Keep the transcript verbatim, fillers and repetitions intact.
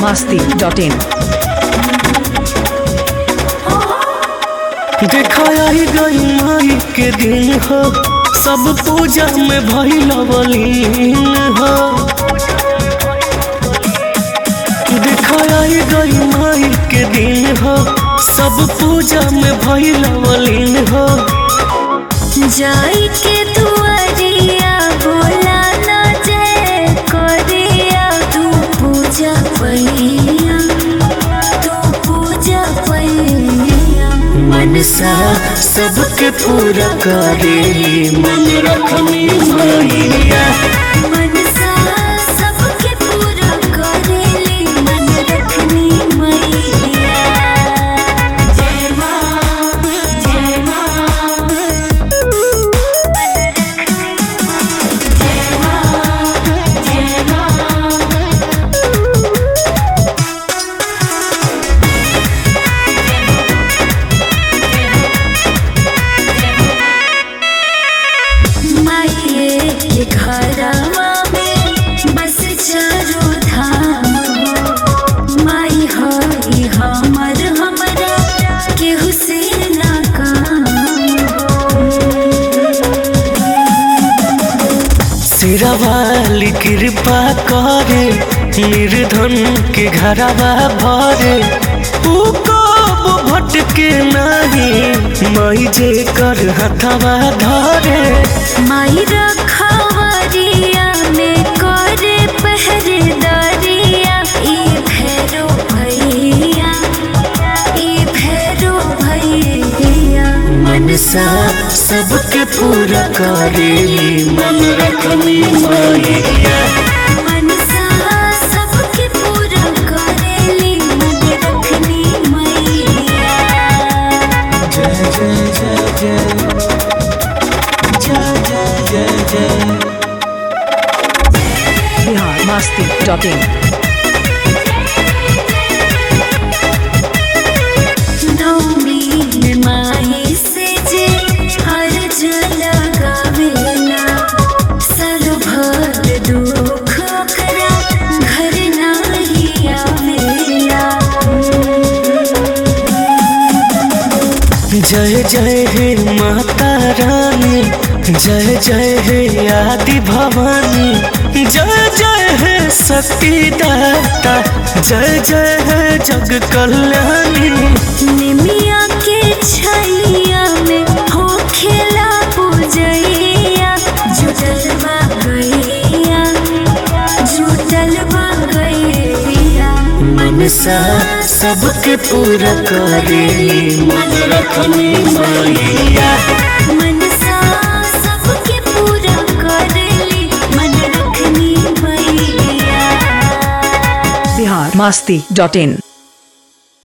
masti dot in. देखा आई गई माई के दिन हो, सब पूजा में भइल वलीन हो। देखा आई गई माई के दिन हो, सब पूजा में भइल वलीन हो। जाई के दुआरिया बोला ना जय कोरिया, तू पूजा पैया तू पूजा पैया। मनसा सबके पूरा करेली मन रखनी मैया। मनसा सबके पूरा करेली मन रखनी मैया। जय माँ जय माँ जय माँ जय माँ। माइये के घरवा में बस चारो धाम हो। माई हई हमर हमरा केहू से ना काम हो। सिरवाली कृपा करे, निर्धन के घरवा भरे। ऊ कब भटके नहीं, माई जे कर हथवा धरे। माई रखवारिया में करे पहरेदारिया, ई भैरो भैया ई भैरो भैया। मनसा सबके पूरा करेली मन रखनी मैया। मनसा सबके पूरा करेली मन रखनी मैया। जय जय जय जय जय जय जय जय। Bihar masti dot in. नौमी में माई से जे हर जला गावेला, सर भर दुख ओकरा घर नाही आवेला। जय जय हे माता रानी, जय जय हे आदि भवानी। जय जय हे शक्ति दाता, जय जय हे जग कल्याणी। निमिया के छैया में हो खेला पूजैया, जुटल बा गैया जुटल बा गैया। मनसा सबके पूरा करेली मन रखनी मैया। मनसा सबके पूरा करेली मन रखनी मैया। Bihar masti dot in.